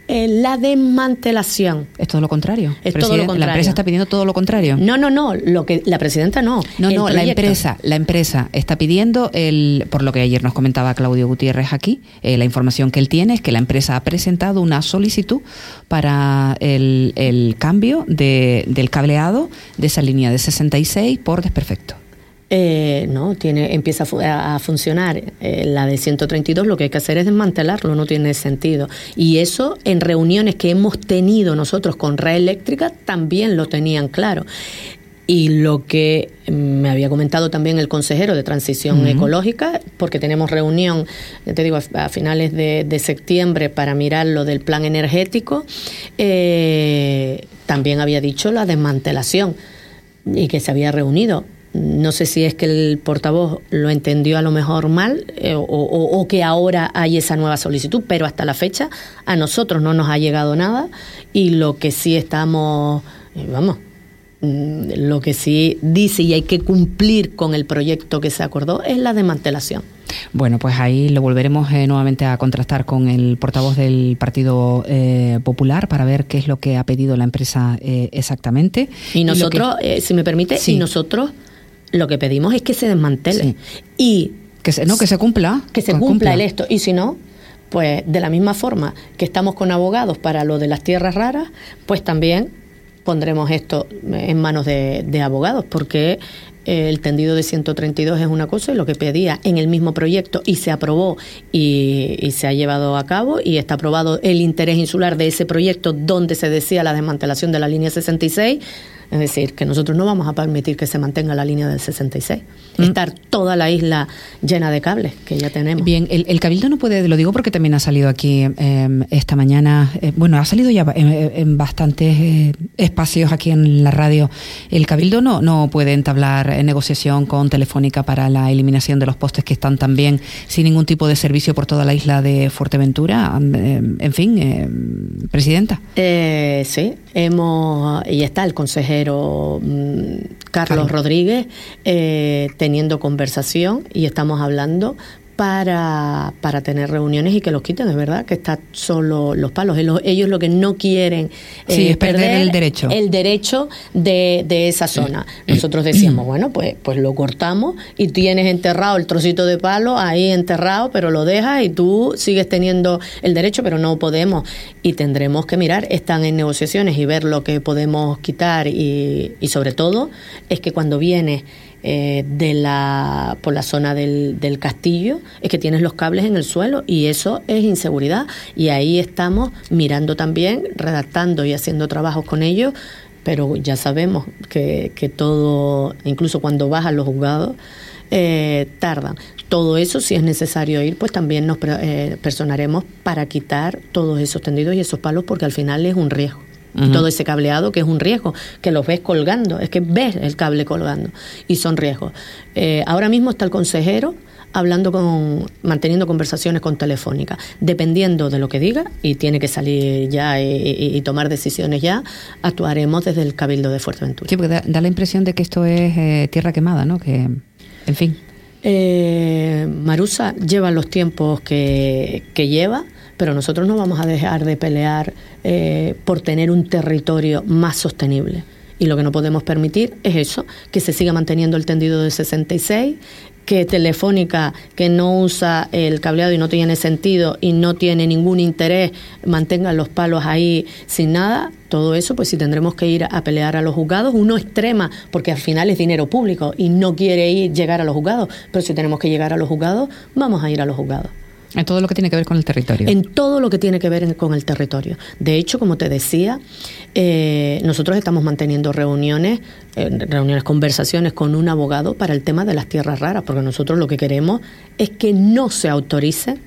La desmantelación. Es todo lo contrario. Es todo lo contrario. La empresa está pidiendo todo lo contrario. No, lo que la presidenta no. No, la empresa está pidiendo, por lo que ayer nos comentaba Claudio Gutiérrez aquí, la información que él tiene es que la empresa ha presentado una solicitud para el cambio del cableado de esa línea de 66 por desperfecto. No, empieza a funcionar la de 132, lo que hay que hacer es desmantelarlo, no tiene sentido. Y eso en reuniones que hemos tenido nosotros con Red Eléctrica también lo tenían claro. Y lo que me había comentado también el consejero de Transición Ecológica, porque tenemos reunión, te digo, a finales de septiembre para mirar lo del plan energético, también había dicho la desmantelación y que se había reunido. No sé si es que el portavoz lo entendió a lo mejor mal o que ahora hay esa nueva solicitud, pero hasta la fecha a nosotros no nos ha llegado nada y lo que sí estamos, lo que sí dice y hay que cumplir con el proyecto que se acordó es la desmantelación. Bueno, pues ahí lo volveremos nuevamente a contrastar con el portavoz del Partido Popular para ver qué es lo que ha pedido la empresa exactamente. Y nosotros, si me permite, sí. Y nosotros lo que pedimos es que se desmantele. Sí. Y que se cumpla. Que se cumpla el esto. Y si no, pues de la misma forma que estamos con abogados para lo de las tierras raras, pues también pondremos esto en manos de abogados, porque el tendido de 132 es una cosa y lo que pedía en el mismo proyecto y se aprobó y se ha llevado a cabo y está aprobado el interés insular de ese proyecto donde se decía la desmantelación de la línea 66. Es decir, que nosotros no vamos a permitir que se mantenga la línea del 66. Estar toda la isla llena de cables, que ya tenemos. Bien, el Cabildo no puede, lo digo porque también ha salido aquí esta mañana, ha salido ya en bastantes espacios aquí en la radio. El Cabildo no puede entablar negociación con Telefónica para la eliminación de los postes que están también sin ningún tipo de servicio por toda la isla de Fuerteventura. En fin, Presidenta. Sí, y está el consejero Carlos Rodríguez teniendo conversación y estamos hablando para tener reuniones y que los quiten, es verdad, que está solo los palos. Ellos lo que no quieren es perder el derecho de esa zona. Nosotros decíamos, bueno, pues lo cortamos y tienes enterrado el trocito de palo ahí enterrado, pero lo dejas y tú sigues teniendo el derecho, pero no podemos. Y tendremos que mirar, están en negociaciones y ver lo que podemos quitar y sobre todo es que cuando vienes por la zona del castillo, es que tienes los cables en el suelo y eso es inseguridad. Y ahí estamos mirando también, redactando y haciendo trabajos con ellos, pero ya sabemos que todo, incluso cuando vas a los juzgados, tardan. Todo eso, si es necesario ir, pues también nos personaremos para quitar todos esos tendidos y esos palos, porque al final es un riesgo. Todo ese cableado que es un riesgo, que los ves colgando, es que ves el cable colgando y son riesgos. Ahora mismo está el consejero manteniendo conversaciones con Telefónica, dependiendo de lo que diga y tiene que salir ya y tomar decisiones ya, actuaremos desde el Cabildo de Fuerteventura. Sí, porque da la impresión de que esto es tierra quemada, ¿no? Que, en fin. Marusa lleva los tiempos que lleva, pero nosotros no vamos a dejar de pelear por tener un territorio más sostenible. Y lo que no podemos permitir es eso, que se siga manteniendo el tendido de 66, que Telefónica, que no usa el cableado y no tiene sentido y no tiene ningún interés, mantenga los palos ahí sin nada. Todo eso, pues si tendremos que ir a pelear a los juzgados, uno extrema, porque al final es dinero público y no quiere llegar a los juzgados, pero si tenemos que llegar a los juzgados, vamos a ir a los juzgados. En todo lo que tiene que ver con el territorio. En todo lo que tiene que ver con el territorio. De hecho, como te decía, nosotros estamos manteniendo conversaciones con un abogado para el tema de las tierras raras, porque nosotros lo que queremos es que no se autoricen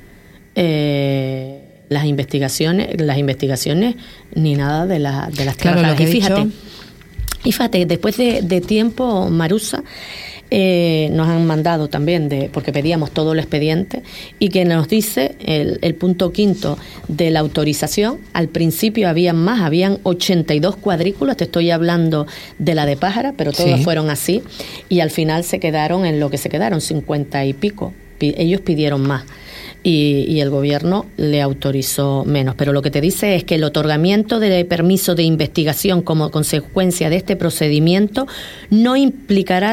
las investigaciones ni nada de las tierras raras. Y fíjate, después de tiempo, Marusa, nos han mandado también, porque pedíamos todo el expediente, y que nos dice el punto 5 de la autorización. Al principio habían 82 cuadrículas, te estoy hablando de la de Pájara, pero todas fueron así, y al final se quedaron en lo que se quedaron, 50 y pico. Ellos pidieron más. y el gobierno le autorizó menos. Pero lo que te dice es que el otorgamiento de permiso de investigación como consecuencia de este procedimiento no implicará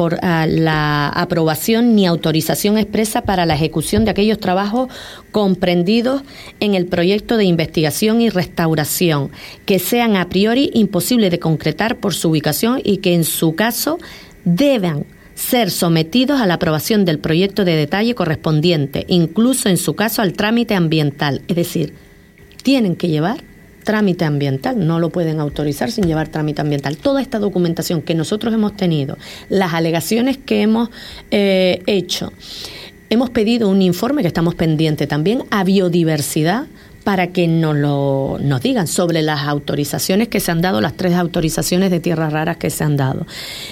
la aprobación ni autorización expresa para la ejecución de aquellos trabajos comprendidos en el proyecto de investigación y restauración que sean a priori imposibles de concretar por su ubicación y que en su caso deban ser sometidos a la aprobación del proyecto de detalle correspondiente, incluso en su caso al trámite ambiental. Es decir, tienen que llevar trámite ambiental, no lo pueden autorizar sin llevar trámite ambiental. Toda esta documentación que nosotros hemos tenido, las alegaciones que hemos hecho, hemos pedido un informe que estamos pendientes también a Biodiversidad para que nos digan sobre las autorizaciones que se han dado, las 3 autorizaciones de tierras raras que se han dado.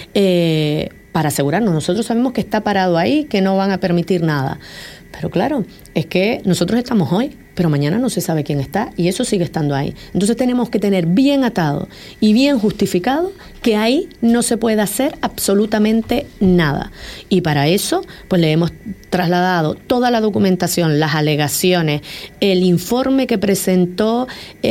Para asegurarnos, nosotros sabemos que está parado ahí, que no van a permitir nada. Pero claro, es que nosotros estamos hoy, pero mañana no se sabe quién está y eso sigue estando ahí. Entonces tenemos que tener bien atado y bien justificado que ahí no se puede hacer absolutamente nada. Y para eso, pues le hemos trasladado toda la documentación, las alegaciones, el informe que presentó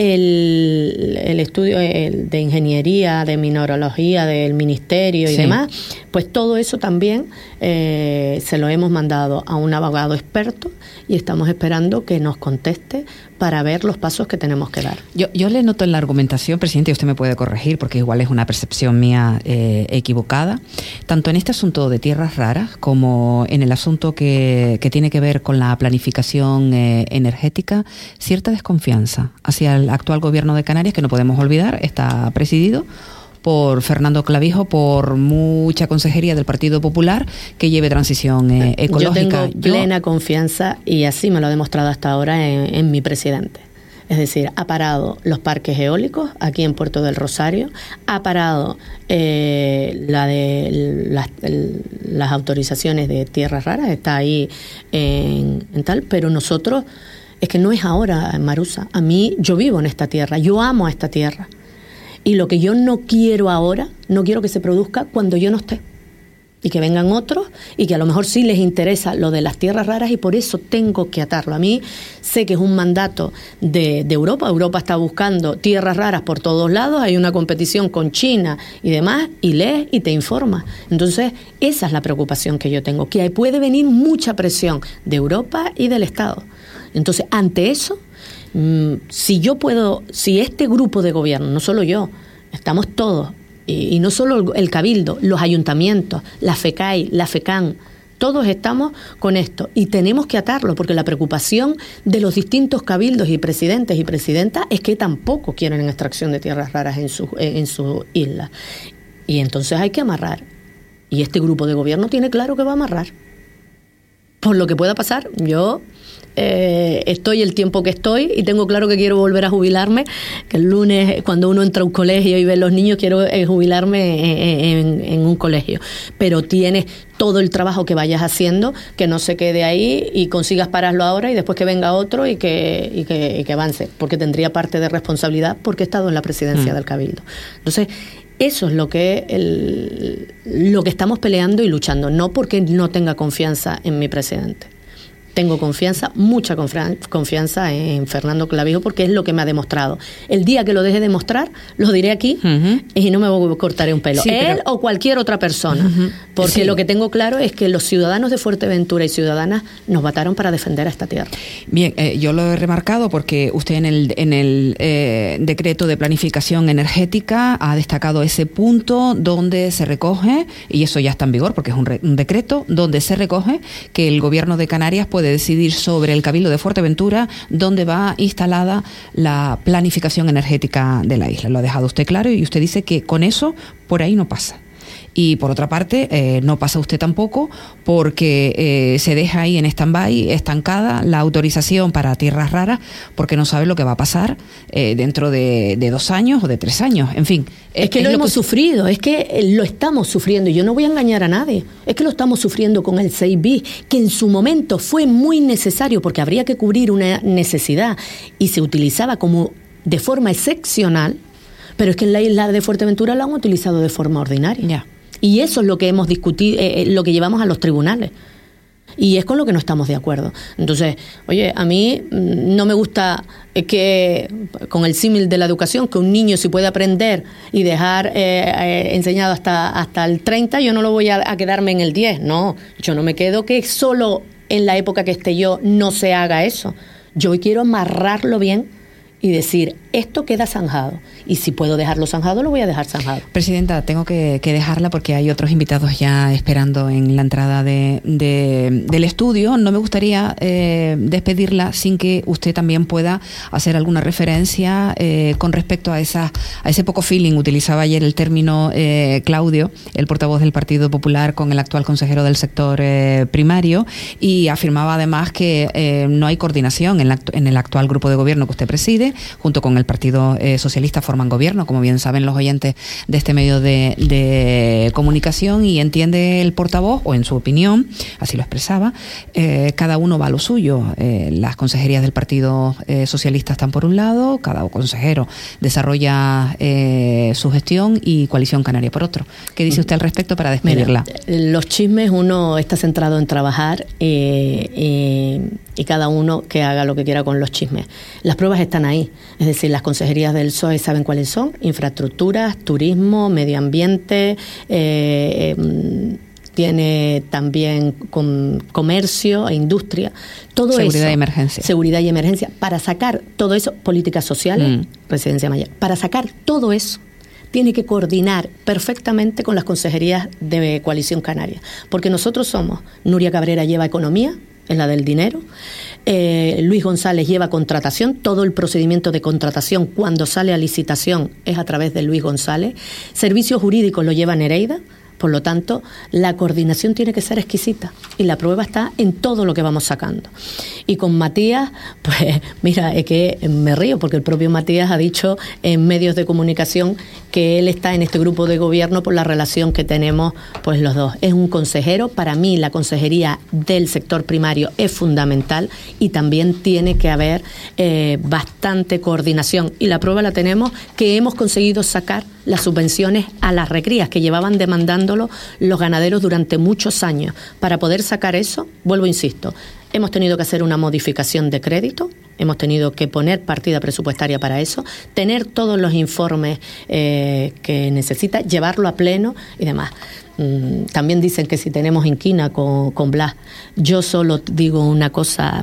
el estudio de ingeniería, de mineralogía del ministerio y demás, pues todo eso también se lo hemos mandado a un abogado experto y estamos esperando que nos conteste para ver los pasos que tenemos que dar. Yo le noto en la argumentación, presidente, y usted me puede corregir porque igual es una percepción mía equivocada, tanto en este asunto de tierras raras como en el asunto que tiene que ver con la planificación energética, cierta desconfianza hacia el actual gobierno de Canarias, que no podemos olvidar, está presidido por Fernando Clavijo, por mucha consejería del Partido Popular que lleve transición ecológica. Yo tengo plena confianza, y así me lo ha demostrado hasta ahora, en mi presidente. Es decir, ha parado los parques eólicos aquí en Puerto del Rosario, ha parado las autorizaciones de tierras raras, está ahí en tal, pero nosotros, es que no es ahora, Marusa, yo vivo en esta tierra, yo amo a esta tierra. Y lo que yo no quiero ahora, no quiero que se produzca cuando yo no esté. Y que vengan otros y que a lo mejor sí les interesa lo de las tierras raras y por eso tengo que atarlo. A mí sé que es un mandato de Europa. Europa está buscando tierras raras por todos lados. Hay una competición con China y demás y lees y te informas. Entonces, esa es la preocupación que yo tengo. Que puede venir mucha presión de Europa y del Estado. Entonces, ante eso, si este grupo de gobierno, no solo yo, estamos todos, y no solo el Cabildo, los ayuntamientos, la FECAI, la FECAN, todos estamos con esto y tenemos que atarlo porque la preocupación de los distintos cabildos y presidentes y presidentas es que tampoco quieren extracción de tierras raras en sus islas. Y entonces hay que amarrar. Y este grupo de gobierno tiene claro que va a amarrar. Por lo que pueda pasar, yo estoy el tiempo que estoy y tengo claro que quiero volver a jubilarme, que el lunes cuando uno entra a un colegio y ve a los niños quiero jubilarme en un colegio, pero tienes todo el trabajo que vayas haciendo, que no se quede ahí y consigas pararlo ahora y después que venga otro y que avance, porque tendría parte de responsabilidad porque he estado en la presidencia del Cabildo. Entonces, eso es lo que estamos peleando y luchando, no porque no tenga confianza en mi presidente. Tengo confianza, mucha confianza en Fernando Clavijo porque es lo que me ha demostrado. El día que lo deje de mostrar, lo diré aquí y no me cortaré un pelo. Sí, él o cualquier otra persona. Porque lo que tengo claro es que los ciudadanos de Fuerteventura y ciudadanas nos votaron para defender a esta tierra. Bien, yo lo he remarcado porque usted en el decreto de planificación energética ha destacado ese punto donde se recoge, y eso ya está en vigor porque es un decreto, donde se recoge que el gobierno de Canarias puede decidir sobre el Cabildo de Fuerteventura dónde va instalada la planificación energética de la isla. Lo ha dejado usted claro y usted dice que con eso por ahí no pasa. Y por otra parte, no pasa usted tampoco porque se deja ahí en stand-by, estancada, la autorización para tierras raras porque no sabe lo que va a pasar dentro de 2 años o de 3 años. En fin. Es que lo hemos sufrido, es que lo estamos sufriendo. Y yo no voy a engañar a nadie. Es que lo estamos sufriendo con el 6bis, que en su momento fue muy necesario porque habría que cubrir una necesidad y se utilizaba como de forma excepcional, pero es que en la isla de Fuerteventura lo han utilizado de forma ordinaria. Ya. Y eso es lo que hemos discutido, lo que llevamos a los tribunales. Y es con lo que no estamos de acuerdo. Entonces, oye, a mí no me gusta que, con el símil de la educación, que un niño si puede aprender y dejar enseñado hasta el 30, yo no lo voy a quedarme en el 10. No, yo no me quedo que solo en la época que esté yo no se haga eso. Yo quiero amarrarlo bien y decir, esto queda zanjado. Y si puedo dejarlo zanjado, lo voy a dejar zanjado. Presidenta, tengo que dejarla porque hay otros invitados ya esperando en la entrada del estudio. No me gustaría despedirla sin que usted también pueda hacer alguna referencia con respecto a ese poco feeling. Utilizaba ayer el término Claudio, el portavoz del Partido Popular, con el actual consejero del sector primario, y afirmaba además que no hay coordinación en el actual grupo de gobierno que usted preside, junto con el Partido Socialista forman gobierno, como bien saben los oyentes de este medio de comunicación, y entiende el portavoz, o en su opinión, así lo expresaba, cada uno va a lo suyo. Las consejerías del Partido Socialista están por un lado, cada consejero desarrolla su gestión, y Coalición Canaria por otro. ¿Qué dice usted al respecto para despedirla? Mira, los chismes, uno está centrado en trabajar y cada uno que haga lo que quiera con los chismes. Las pruebas están ahí, es decir, las consejerías del PSOE saben cuáles son: infraestructuras, turismo, medio ambiente, tiene también comercio e industria, todo seguridad eso. Y emergencia. Seguridad y emergencia. Para sacar todo eso, políticas sociales, residencia mayor, para sacar todo eso, tiene que coordinar perfectamente con las consejerías de Coalición Canaria, porque nosotros somos, Nuria Cabrera lleva economía, es la del dinero, Luis González lleva contratación, todo el procedimiento de contratación cuando sale a licitación es a través de Luis González, servicios jurídicos lo lleva Nereida. Por lo tanto, la coordinación tiene que ser exquisita, y la prueba está en todo lo que vamos sacando. Y con Matías, pues mira, es que me río porque el propio Matías ha dicho en medios de comunicación que él está en este grupo de gobierno por la relación que tenemos pues los dos. Es un consejero. Para mí la consejería del sector primario es fundamental, y también tiene que haber bastante coordinación, y la prueba la tenemos que hemos conseguido sacar las subvenciones a las recrías que llevaban demandándolo los ganaderos durante muchos años. Para poder sacar eso, vuelvo, insisto, hemos tenido que hacer una modificación de crédito, hemos tenido que poner partida presupuestaria para eso, tener todos los informes que necesita, llevarlo a pleno y demás. También dicen que si tenemos inquina con Blas. Yo solo digo una cosa,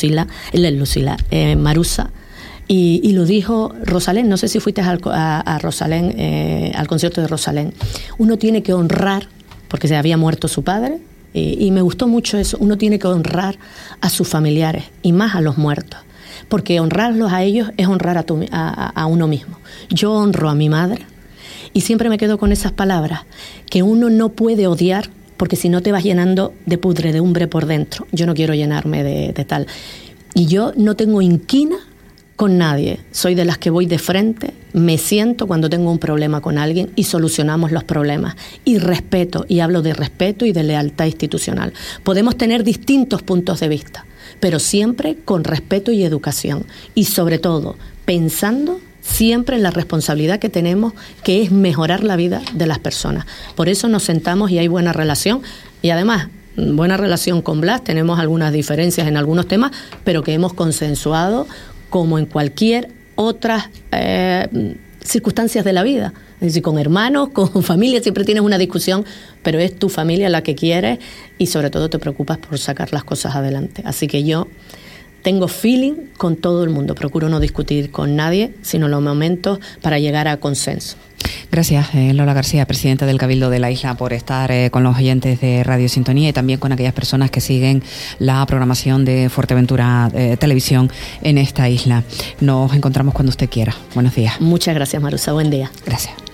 Marusa, y lo dijo Rosalén. No sé si fuiste a Rosalén, al concierto de Rosalén. Uno tiene que honrar, porque se había muerto su padre, y me gustó mucho eso. Uno tiene que honrar a sus familiares, y más a los muertos, porque honrarlos a ellos es honrar a uno mismo. Yo honro a mi madre, y siempre me quedo con esas palabras, que uno no puede odiar, porque si no te vas llenando de pudredumbre por dentro. Yo no quiero llenarme de tal. Y yo no tengo inquina con nadie, soy de las que voy de frente, me siento cuando tengo un problema con alguien y solucionamos los problemas. Y respeto, y hablo de respeto y de lealtad institucional. Podemos tener distintos puntos de vista, pero siempre con respeto y educación. Y sobre todo, pensando siempre en la responsabilidad que tenemos, que es mejorar la vida de las personas. Por eso nos sentamos y hay buena relación, y además buena relación con Blas. Tenemos algunas diferencias en algunos temas, pero que hemos consensuado como en cualquier otras circunstancias de la vida. Es decir, con hermanos, con familia, siempre tienes una discusión, pero es tu familia la que quieres, y sobre todo te preocupas por sacar las cosas adelante. Así que yo tengo feeling con todo el mundo, procuro no discutir con nadie, sino en los momentos para llegar a consenso. Gracias, Lola García, presidenta del Cabildo de la Isla, por estar con los oyentes de Radio Sintonía, y también con aquellas personas que siguen la programación de Fuerteventura Televisión en esta isla. Nos encontramos cuando usted quiera. Buenos días. Muchas gracias, Marusa. Buen día. Gracias.